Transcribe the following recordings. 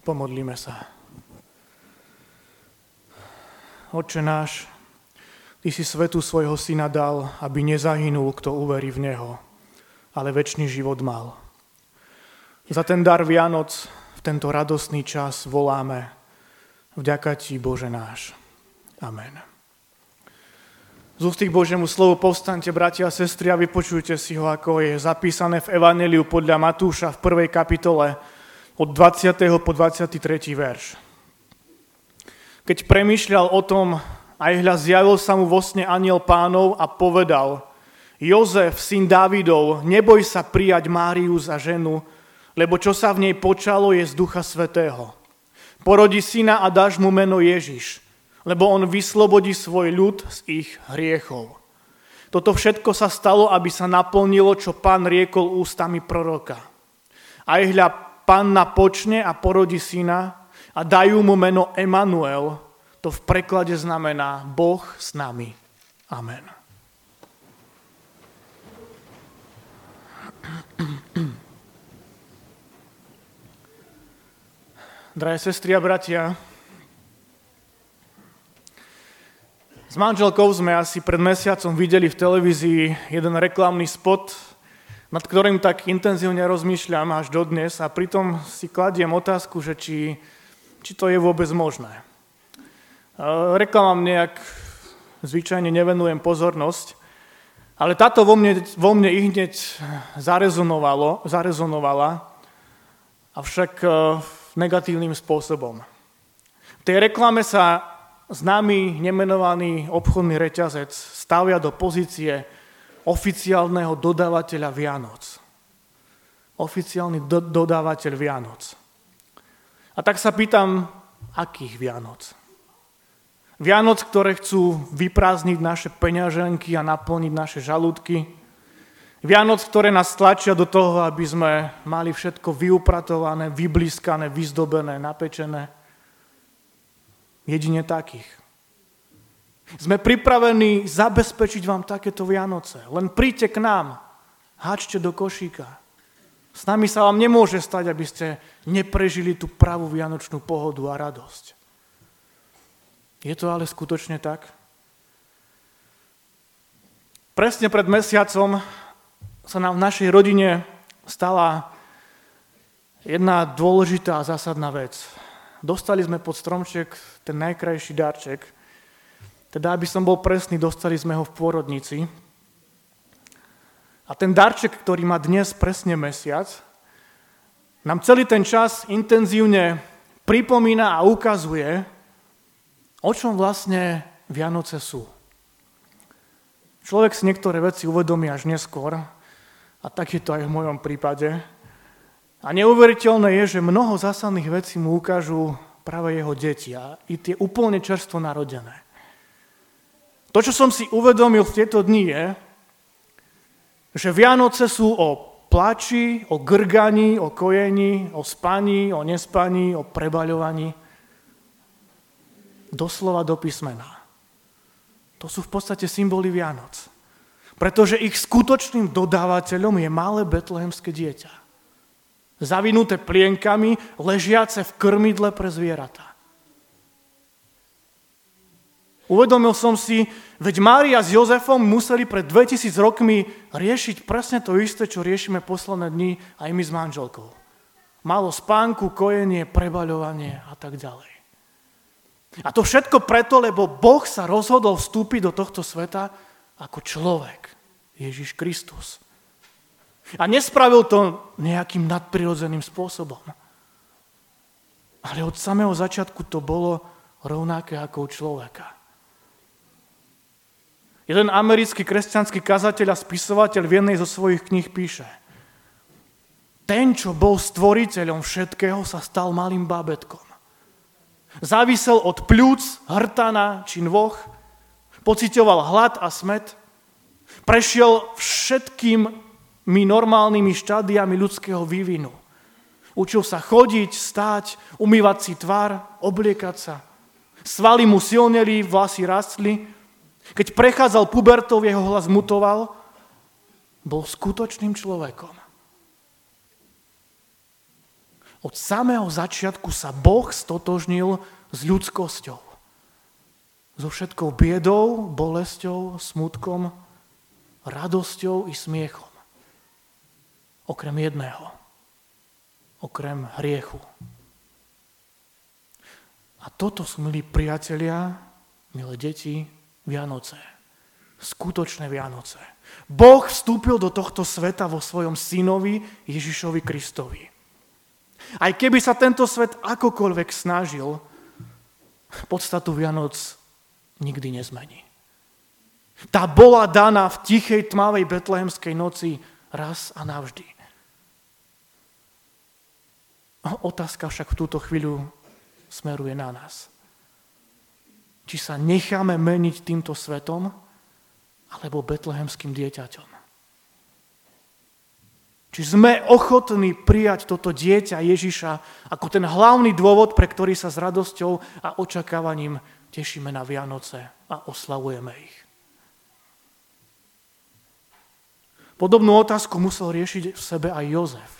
Pomodlíme sa. Otče náš, Ty si svetu svojho syna dal, aby nezahynul, kto uverí v Neho, ale večný život mal. Za ten dar Vianoc v tento radostný čas voláme: vďaka Ti, Bože náš. Amen. Z ústy k Božiemu slovu povstaňte, bratia a sestry, a vypočujte si ho, ako je zapísané v Evanjeliu podľa Matúša v 1. kapitole od 20. po 23. verš. Keď premýšľal o tom, aj hľa zjavil sa mu vo sne anjel Pánov a povedal: Jozef, syn Dávidov, neboj sa prijať Máriu za ženu, lebo čo sa v nej počalo, je z Ducha Svätého. Porodí syna a dáš mu meno Ježiš, lebo on vyslobodí svoj ľud z ich hriechov. Toto všetko sa stalo, aby sa naplnilo, čo Pán riekol ústami proroka. Aj hľa panna počne a porodí syna a dajú mu meno Emanuel. To v preklade znamená Boh s nami. Amen. Drahé sestry a bratia, s manželkou sme asi pred mesiacom videli v televízii jeden reklamný spot, nad ktorým tak intenzívne rozmýšľam až dodnes, a pritom si kladiem otázku, že či to je vôbec možné. Reklamám nejak zvyčajne nevenujem pozornosť, ale táto vo mne i hneď zarezonovala, avšak negatívnym spôsobom. V tej reklame sa známy nemenovaný obchodný reťazec stavia do pozície oficiálneho dodávateľa Vianoc. Oficiálny dodávateľ Vianoc. A tak sa pýtam, akých Vianoc? Vianoc, ktoré chcú vyprázdniť naše peňaženky a naplniť naše žalúdky. Vianoc, ktoré nás tlačia do toho, aby sme mali všetko vyupratované, vyblískané, vyzdobené, napečené. Jedine takých. Sme pripravení zabezpečiť vám takéto Vianoce. Len príďte k nám, háčte do košíka. S nami sa vám nemôže stať, aby ste neprežili tú pravú vianočnú pohodu a radosť. Je to ale skutočne tak? Presne pred mesiacom sa nám v našej rodine stala jedna dôležitá a zásadná vec. Dostali sme pod stromček ten najkrajší darček. Teda, aby som bol presný, dostali sme ho v pôrodnici. A ten darček, ktorý má dnes presne mesiac, nám celý ten čas intenzívne pripomína a ukazuje, o čom vlastne Vianoce sú. Človek si niektoré veci uvedomí až neskôr, a tak je to aj v mojom prípade. A neuveriteľné je, že mnoho zásadných vecí mu ukážu práve jeho deti a i tie úplne čerstvo narodené. To, čo som si uvedomil v tieto dni, je, že Vianoce sú o plači, o grganí, o kojení, o spaní, o nespaní, o prebaľovaní. Doslova do písmena. To sú v podstate symboly Vianoc. Pretože ich skutočným dodávateľom je malé betlehemské dieťa. Zavinuté plienkami, ležiace v krmidle pre zvieratá. Uvedomil som si, veď Mária s Jozefom museli pred 2000 rokmi riešiť presne to isté, čo riešime posledné dni aj my s manželkou. Malo spánku, kojenie, prebaľovanie a tak ďalej. A to všetko preto, lebo Boh sa rozhodol vstúpiť do tohto sveta ako človek, Ježiš Kristus. A nespravil to nejakým nadprirodzeným spôsobom. Ale od samého začiatku to bolo rovnaké ako u človeka. Jeden americký kresťanský kazateľ a spisovateľ v jednej zo svojich kníh píše: Ten, čo bol stvoriteľom všetkého, sa stal malým bábätkom. Závisel od pľúc, hrtana či nôh, pociťoval hlad a smäd, prešiel všetkými normálnymi štádiami ľudského vývinu. Učil sa chodiť, stáť, umývať si tvár, obliekať sa. Svaly mu silneli, vlasy rastli. Keď prechádzal pubertou, jeho hlas mutoval. Bol skutočným človekom. Od samého začiatku sa Boh stotožnil s ľudskosťou. So všetkou biedou, bolesťou, smutkom, radosťou i smiechom. Okrem jedného. Okrem hriechu. A toto sú, milí priatelia, milé deti, Vianoce. Skutočné Vianoce. Boh vstúpil do tohto sveta vo svojom synovi Ježišovi Kristovi. Aj keby sa tento svet akokoľvek snažil, podstatu Vianoc nikdy nezmení. Tá bola daná v tichej, tmavej betlehemskej noci raz a navždy. Otázka však v túto chvíľu smeruje na nás. Či sa necháme meniť týmto svetom, alebo betlehemským dieťaťom. Či sme ochotní prijať toto dieťa Ježiša ako ten hlavný dôvod, pre ktorý sa s radosťou a očakávaním tešíme na Vianoce a oslavujeme ich. Podobnú otázku musel riešiť v sebe aj Jozef.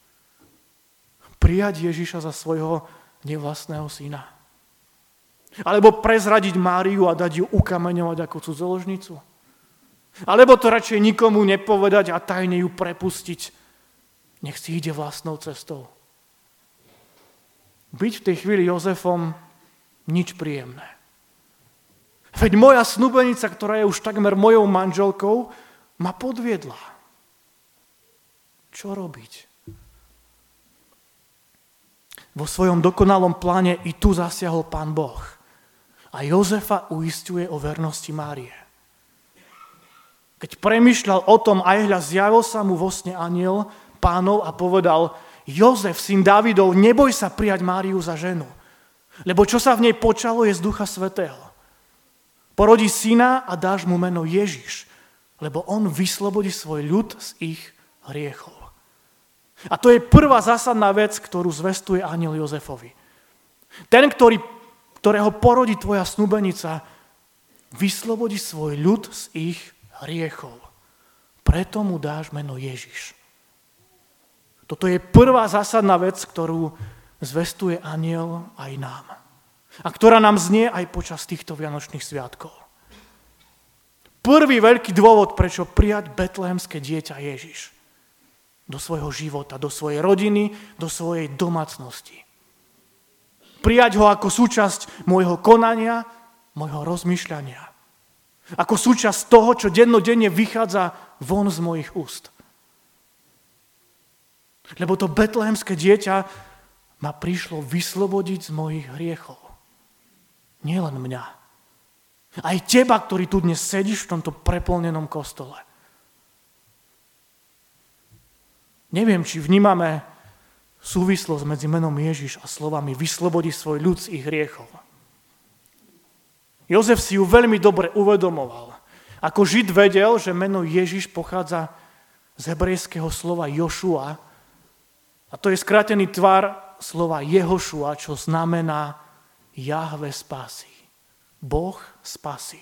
Prijať Ježiša za svojho nevlastného syna. Alebo prezradiť Máriu a dať ju ukameňovať ako cudzoložnicu. Alebo to radšej nikomu nepovedať a tajne ju prepustiť. Nech si ide vlastnou cestou. Byť v tej chvíli Jozefom nič príjemné. Veď moja snúbenica, ktorá je už takmer mojou manželkou, ma podviedla. Čo robiť? Vo svojom dokonalom pláne i tu zasiahol Pán Boh. A Jozefa uisťuje o vernosti Márie. Keď premýšľal o tom, aj hľa zjavil sa mu vo sne anjel Pánov a povedal: Jozef, syn Dávidov, neboj sa prijať Máriu za ženu, lebo čo sa v nej počalo, je z Ducha Svätého. Porodí syna a dáš mu meno Ježiš, lebo on vyslobodí svoj ľud z ich hriechov. A to je prvá zásadná vec, ktorú zvestuje anjel Jozefovi. Ten, ktorého porodí tvoja snúbenica, vyslobodí svoj ľud z ich hriechov. Preto mu dáš meno Ježiš. Toto je prvá zásadná vec, ktorú zvestuje anjel aj nám. A ktorá nám znie aj počas týchto vianočných sviatkov. Prvý veľký dôvod, prečo prijať betlehemské dieťa Ježiš do svojho života, do svojej rodiny, do svojej domácnosti. Prijať ho ako súčasť môjho konania, môjho rozmýšľania. Ako súčasť toho, čo dennodenne vychádza von z mojich úst. Lebo to betlehemské dieťa ma prišlo vyslobodiť z mojich hriechov. Nielen mňa. Aj teba, ktorý tu dnes sedíš v tomto preplnenom kostole. Neviem, či vnímame súvislosť medzi menom Ježiš a slovami vyslobodí svoj ľud z ich hriechov. Jozef si ju veľmi dobre uvedomoval. Ako Žid vedel, že meno Ježiš pochádza z hebrejského slova Jošua, a to je skrátený tvar slova Jehošua, čo znamená Jahve spasí. Boh spasí.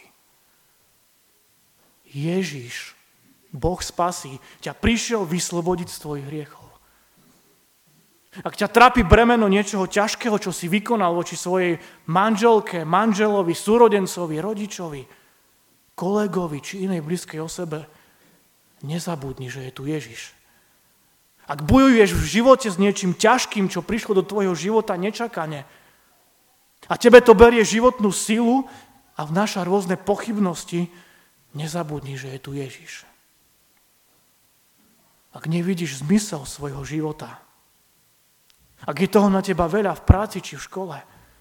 Ježiš, Boh spasí, ťa prišiel vyslobodiť z tvojich hriechov. Ak ťa trápi bremeno niečoho ťažkého, čo si vykonal voči svojej manželke, manželovi, súrodencovi, rodičovi, kolegovi či inej blízkej osobe, nezabudni, že je tu Ježiš. Ak bojuješ v živote s niečím ťažkým, čo prišlo do tvojho života nečakane, a tebe to berie životnú silu a vnáša rôzne pochybnosti, nezabudni, že je tu Ježiš. Ak nevidíš zmysel svojho života, ak je toho na teba veľa v práci či v škole,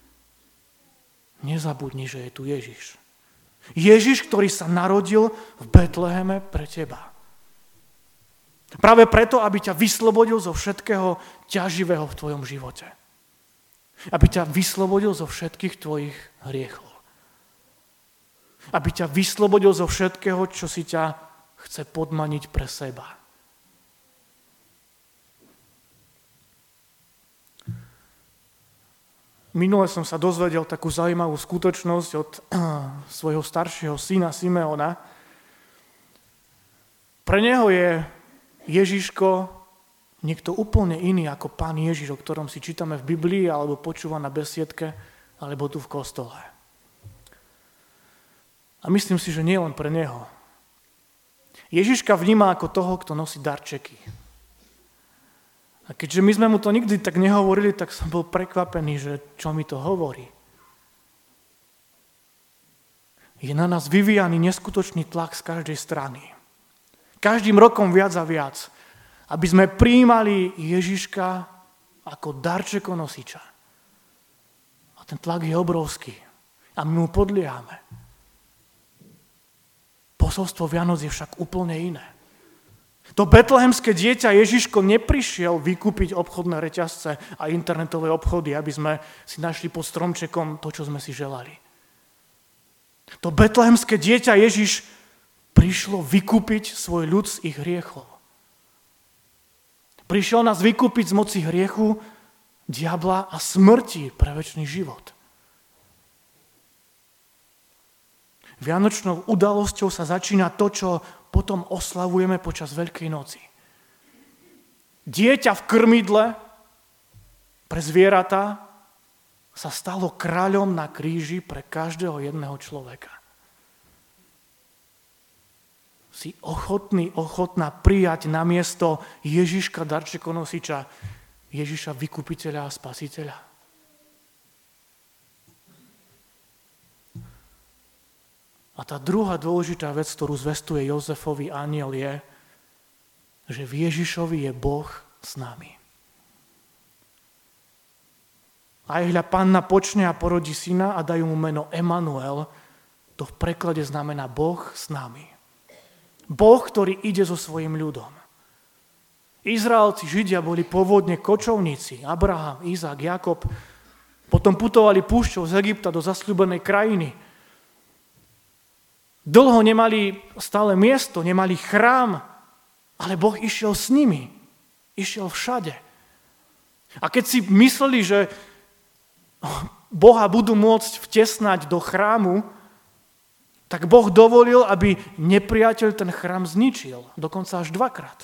nezabudni, že je tu Ježiš. Ježiš, ktorý sa narodil v Betleheme pre teba. Práve preto, aby ťa vyslobodil zo všetkého ťaživého v tvojom živote. Aby ťa vyslobodil zo všetkých tvojich hriechov. Aby ťa vyslobodil zo všetkého, čo si ťa chce podmaniť pre seba. Minule som sa dozvedel takú zaujímavú skutočnosť od svojho staršieho syna Simeona. Pre neho je Ježiško Niekto úplne iný ako Pán Ježiš, o ktorom si čítame v Biblii, alebo počúva na besiedke, alebo tu v kostole. A myslím si, že nie len pre neho. Ježiška vníma ako toho, kto nosí darčeky. A keďže my sme mu to nikdy tak nehovorili, tak som bol prekvapený, že čo mi to hovorí. Je na nás vyvíjaný neskutočný tlak z každej strany. Každým rokom viac a viac. Aby sme prijímali Ježiška ako darčekonosiča. A ten tlak je obrovský. A my mu podliehame. Posolstvo Vianoc je však úplne iné. To betlehemské dieťa Ježiško neprišiel vykúpiť obchodné reťazce a internetové obchody, aby sme si našli pod stromčekom to, čo sme si želali. To betlehemské dieťa Ježiš prišlo vykúpiť svoj ľud z ich hriechov. Prišiel nás vykúpiť z moci hriechu, diabla a smrti pre večný život. Vianočnou udalosťou sa začína to, čo potom oslavujeme počas Veľkej noci. Dieťa v krmidle pre zvieratá sa stalo kráľom na kríži pre každého jedného človeka. Si ochotná prijať namiesto Ježiška darčekonosiča, Ježiša vykupiteľa a spasiteľa. A tá druhá dôležitá vec, ktorú zvestuje Jozefovi anjel, je, že v Ježišovi je Boh s nami. Aj hľa panna počne a porodí syna a dajú mu meno Emanuel, to v preklade znamená Boh s nami. Boh, ktorý ide so svojím ľudom. Izraelci, Židia boli pôvodne kočovníci, Abraham, Izák, Jakob, potom putovali púšťou z Egypta do zasľúbenej krajiny. Dlho nemali stále miesto, nemali chrám, ale Boh išiel s nimi, išiel všade. A keď si mysleli, že Boha budú môcť vtesnať do chrámu, tak Boh dovolil, aby nepriateľ ten chrám zničil, dokonca až 2-krát.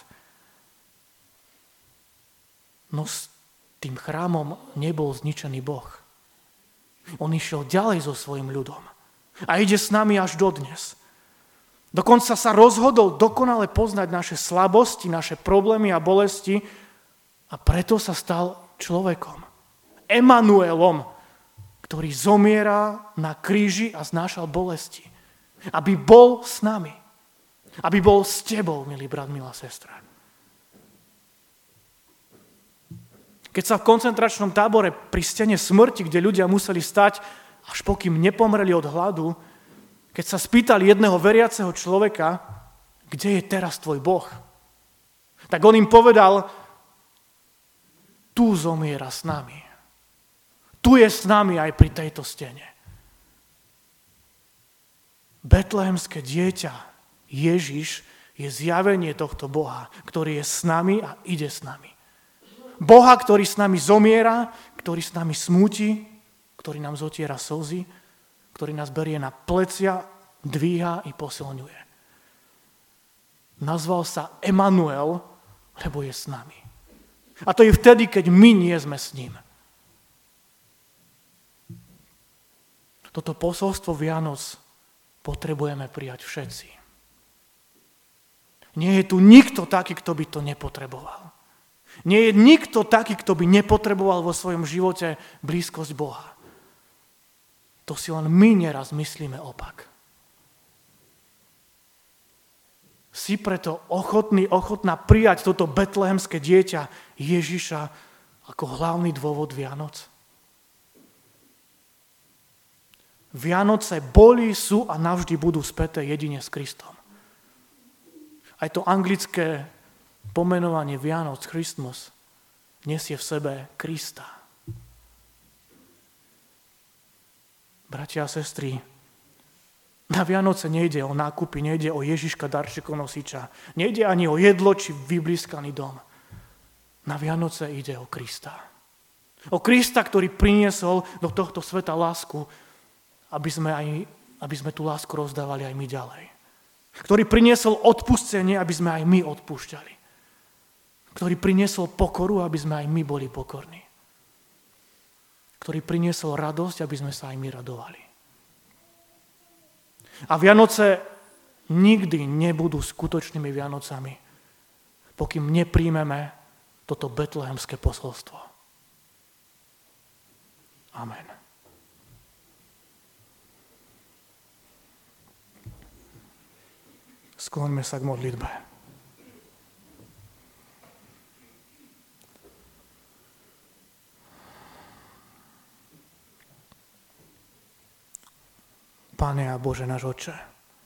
No s tým chrámom nebol zničený Boh. On išiel ďalej so svojím ľudom a ide s nami až dodnes. Dokonca sa rozhodol dokonale poznať naše slabosti, naše problémy a bolesti a preto sa stal človekom. Emanuelom, ktorý zomiera na kríži a znášal bolesti. Aby bol s nami. Aby bol s tebou, milý brat, milá sestra. Keď sa v koncentračnom tábore pri stene smrti, kde ľudia museli stať, až pokým nepomreli od hladu, keď sa spýtali jedného veriaceho človeka, kde je teraz tvoj Boh, tak on im povedal, tu zomiera s nami. Tu je s nami aj pri tejto stene. Betlehemské dieťa, Ježiš, je zjavenie tohto Boha, ktorý je s nami a ide s nami. Boha, ktorý s nami zomiera, ktorý s nami smúti, ktorý nám zotiera slzy, ktorý nás berie na plecia, dvíha i posilňuje. Nazval sa Emanuel, lebo je s nami. A to je vtedy, keď my nie sme s ním. Toto posolstvo Vianoc potrebujeme prijať všetci. Nie je tu nikto taký, kto by to nepotreboval. Nie je nikto taký, kto by nepotreboval vo svojom živote blízkosť Boha. To si len my neraz myslíme opak. Si preto ochotná prijať toto betlehemské dieťa Ježiša ako hlavný dôvod Vianoc? Vianoce boli, sú a navždy budú späté jedine s Kristom. Aj to anglické pomenovanie Vianoc, Christmas, nesie v sebe Krista. Bratia a sestry, na Vianoce nejde o nákupy, nejde o Ježiška darčekonosiča, nejde ani o jedlo či vyblískaný dom. Na Vianoce ide o Krista. O Krista, ktorý priniesol do tohto sveta lásku, aby sme tú lásku rozdávali aj my ďalej. Ktorý priniesol odpustenie, aby sme aj my odpúšťali. ktorý priniesol pokoru, aby sme aj my boli pokorní. Ktorý priniesol radosť, aby sme sa aj my radovali. A Vianoce nikdy nebudú skutočnými Vianocami, pokým nepríjmeme toto betlehemské posolstvo. Amen. Skloňme sa k modlitbe. Pane a Bože náš Otče,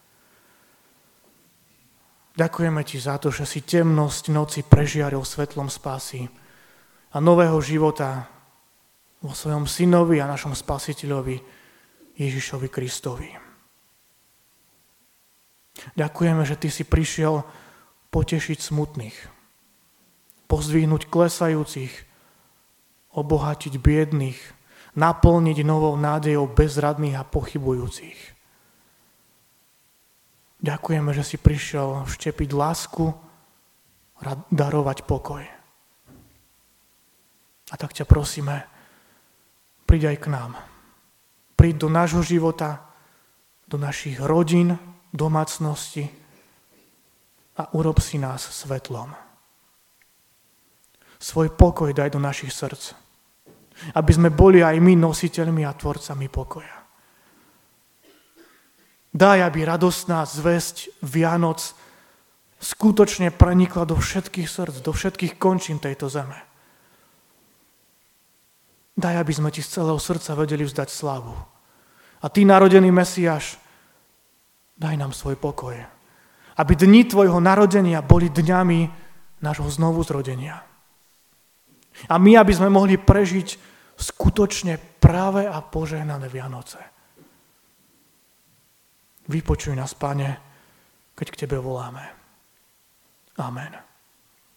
ďakujeme Ti za to, že si temnosť noci prežiaril svetlom spásy a nového života vo svojom Synovi a našom Spasiteľovi Ježišovi Kristovi. Ďakujeme, že Ty si prišiel potešiť smutných, pozdvihnúť klesajúcich, obohatiť biedných, naplniť novou nádejou bezradných a pochybujúcich. Ďakujeme, že si prišiel vštepiť lásku, darovať pokoj. A tak ťa prosíme, príď aj k nám. Príď do nášho života, do našich rodín, domácnosti a urob si nás svetlom. Svoj pokoj daj do našich srdc, aby sme boli aj my nositeľmi a tvorcami pokoja. Daj, aby radostná zvesť Vianoc skutočne prenikla do všetkých srdc, do všetkých končín tejto zeme. Daj, aby sme Ti z celého srdca vedeli vzdať slávu. A Ty, narodený Mesiáš, daj nám svoj pokoj. Aby dni Tvojho narodenia boli dňami nášho znovuzrodenia. A my, aby sme mohli prežiť skutočne práve a požehnané Vianoce. Vypočuj nás, Pane, keď k Tebe voláme. Amen.